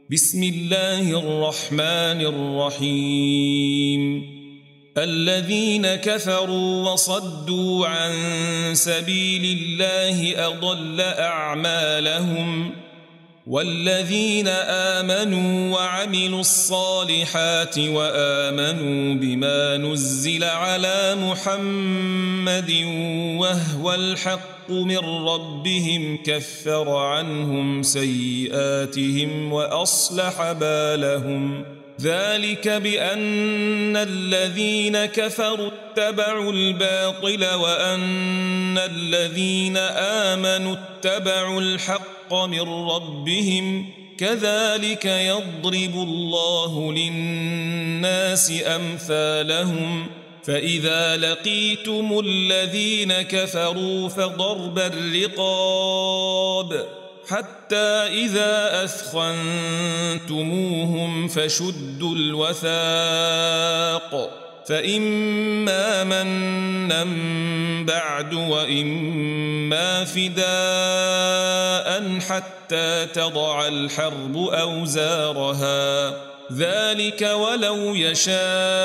بسم الله الرحمن الرحيم الذين كفروا وصدوا عن سبيل الله أضل أعمالهم والذين آمنوا وعملوا الصالحات وآمنوا بما نزل على محمد وهو الحق من ربهم كفر عنهم سيئاتهم وأصلح بالهم ذلك بأن الذين كفروا اتبعوا الباطل وأن الذين آمنوا اتبعوا الحق من ربهم كذلك يضرب الله للناس أمثالهم فإذا لقيتم الذين كفروا فضرب الرقاب حتى إذا أثخنتموهم فشدوا الوثاق فإما منا بعد وإما فداء حتى تضع الحرب أوزارها ذلك ولو يشاء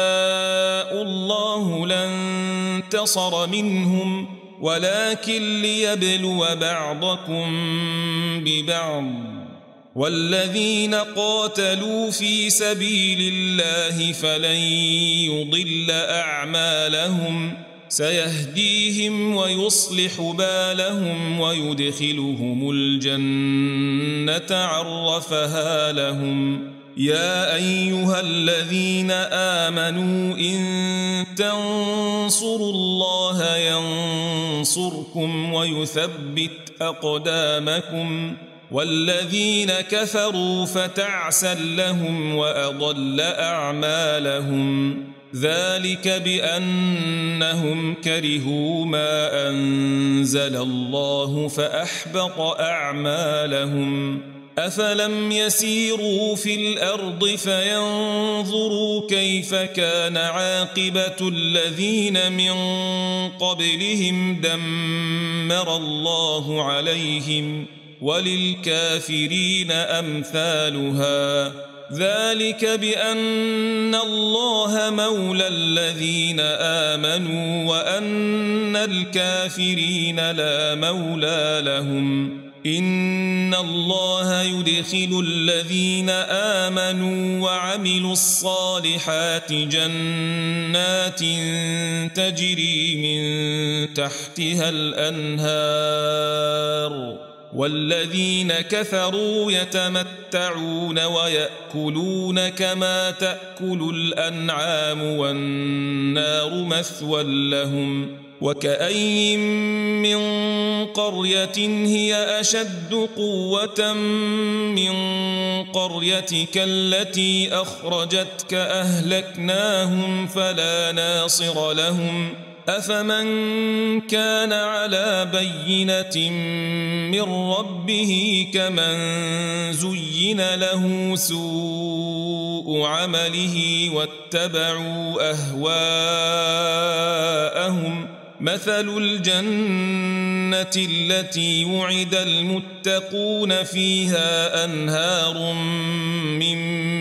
الله لانتصر منهم ولكن ليبلو بعضكم ببعض والذين قاتلوا في سبيل الله فلن يضل أعمالهم سيهديهم ويصلح بالهم ويدخلهم الجنة عرفها لهم يا أيها الذين آمنوا إن تنصروا الله ينصركم ويثبت أقدامكم والذين كفروا فتعسا لهم وأضل أعمالهم ذلك بأنهم كرهوا ما أنزل الله فأحبط أعمالهم أفلم يسيروا في الأرض فينظروا كيف كان عاقبة الذين من قبلهم دمر الله عليهم وللكافرين أمثالها ذلك بأن الله مولى الذين آمنوا وأن الكافرين لا مولى لهم إن الله يدخل الذين آمنوا وعملوا الصالحات جنات تجري من تحتها الأنهار والذين كفروا يتمتعون ويأكلون كما تأكل الأنعام والنار مثوى لهم وكأين من قرية هي أشد قوة من قريتك التي أخرجتك أهلكناهم فلا ناصر لهم أفمن كان على بينة من ربه كمن زين له سوء عمله واتبعوا أهواءهم مثل الجنة التي وعد المتقون فيها أنهار من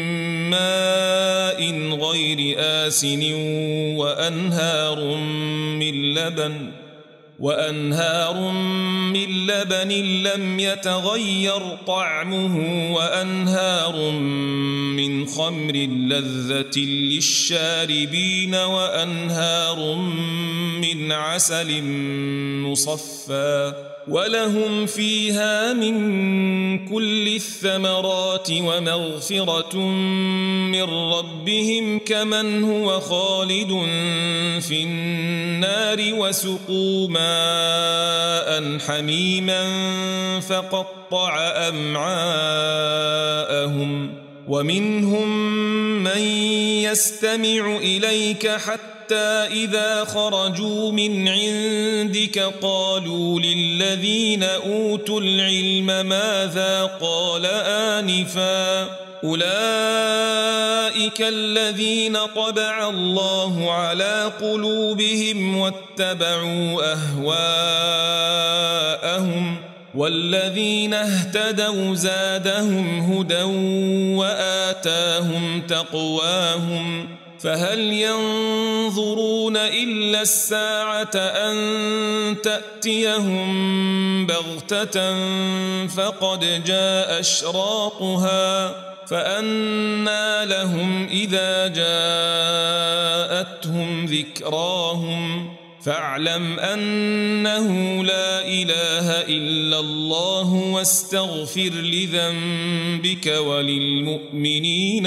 ماء غير آسن وأنهار من لبن لم يتغير طعمه وأنهار من خمر لذة للشاربين وأنهار من عسل مصفى ولهم فيها من كل الثمرات ومغفرة من ربهم كمن هو خالد في النار وسقوا ماء حميما فقطع أمعاءهم ومنهم من يستمع إليك حتى إذا خرجوا من عندك قالوا للذين أوتوا العلم ماذا قال آنفا أولئك الذين طبع الله على قلوبهم واتبعوا أهواءهم والذين اهتدوا زادهم هدى وآتاهم تقواهم فهل ينظرون إلا الساعة أن تأتيهم بغتة فقد جاء أشراطها فأنى لهم إذا جاءتهم ذكراهم فاعلم أنه لا إله إلا الله واستغفر لذنبك وللمؤمنين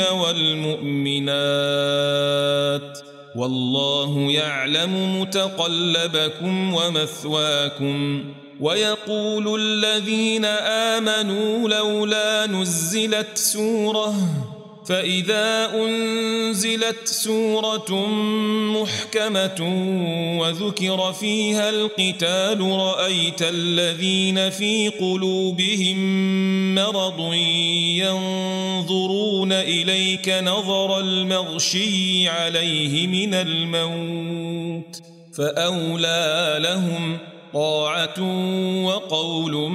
والمؤمنات والله يعلم متقلبكم ومثواكم ويقول الذين آمنوا لولا نزلت سورة فإذا أنزلت سورة محكمة وذكر فيها القتال رأيت الذين في قلوبهم مرض ينظرون إليك نظر المغشي عليه من الموت فأولى لهم طاعة وقول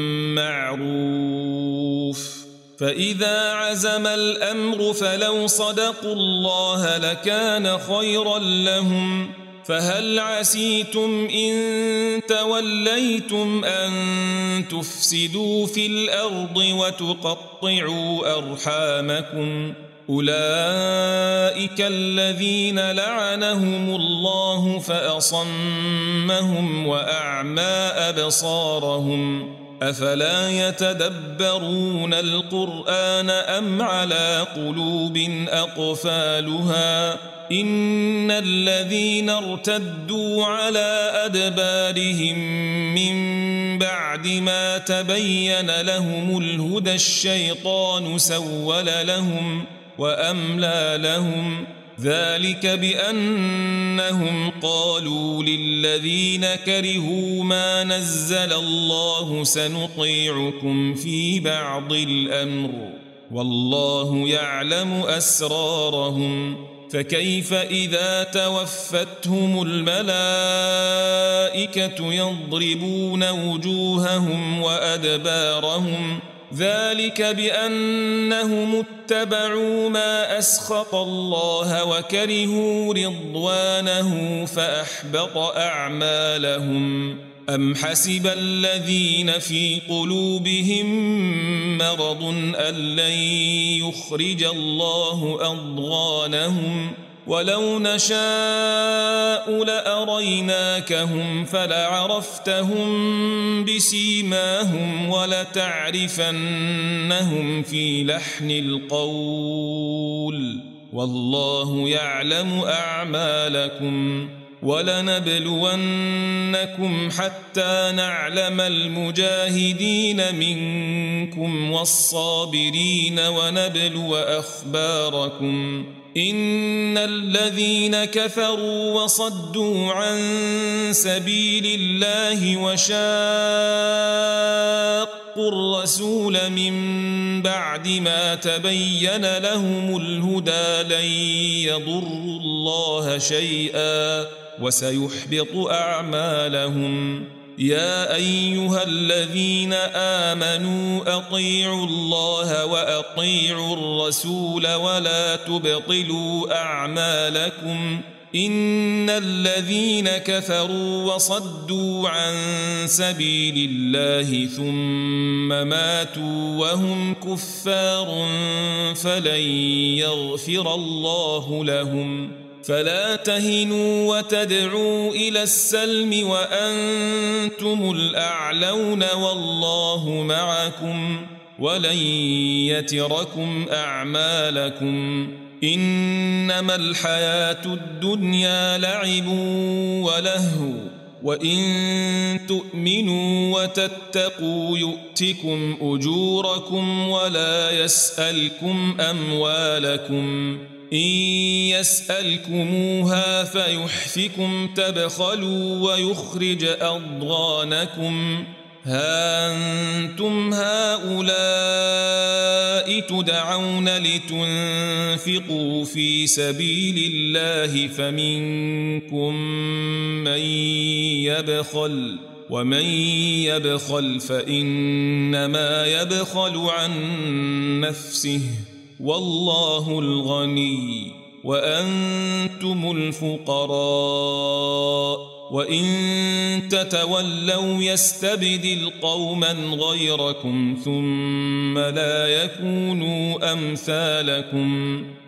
معروف فإذا عزم الأمر فلو صدقوا الله لكان خيرا لهم فهل عسيتم إن توليتم أن تفسدوا في الأرض وتقطعوا أرحامكم أولئك الذين لعنهم الله فأصمهم وأعمى أبصارهم أفلا يتدبرون القرآن أم على قلوب أقفالها إن الذين ارتدوا على أدبارهم من بعد ما تبين لهم الهدى الشيطان سول لهم وأملى لهم ذلك بأنهم قالوا للذين كرهوا ما نزل الله سنطيعكم في بعض الأمر والله يعلم أسرارهم فكيف إذا توفتهم الملائكة يضربون وجوههم وأدبارهم ذلك بأنهم اتبعوا ما أسخط الله وكرهوا رضوانه فأحبط أعمالهم أم حسب الذين في قلوبهم مرض أن لن يخرج الله أضغانهم ولو نشاء لأريناكهم فلعرفتهم بسيماهم ولتعرفنهم في لحن القول والله يعلم أعمالكم ولنبلونكم حتى نعلم المجاهدين منكم والصابرين ونبلو أخباركم إن الذين كفروا وصدوا عن سبيل الله وشاقوا الرسول من بعد ما تبين لهم الهدى لن يضروا الله شيئا وسيحبط أعمالهم يا أيها الذين آمنوا أطيعوا الله وأطيعوا الرسول ولا تبطلوا أعمالكم إن الذين كفروا وصدوا عن سبيل الله ثم ماتوا وهم كفار فلن يغفر الله لهم فلا تهنوا وتدعوا إلى السلم وأنتم الأعلون والله معكم ولن يتركم أعمالكم إنما الحياة الدنيا لعب ولهو وإن تؤمنوا وتتقوا يؤتكم أجوركم ولا يسألكم أموالكم إن يسألكموها فيحفكم تبخلوا ويخرج أضغانكم ها أنتم هؤلاء تدعون لتنفقوا في سبيل الله فمنكم من يبخل ومن يبخل فإنما يبخل عن نفسه والله الغني وأنتم الفقراء وإن تتولوا يستبدل قوما غيركم ثم لا يكونوا أمثالكم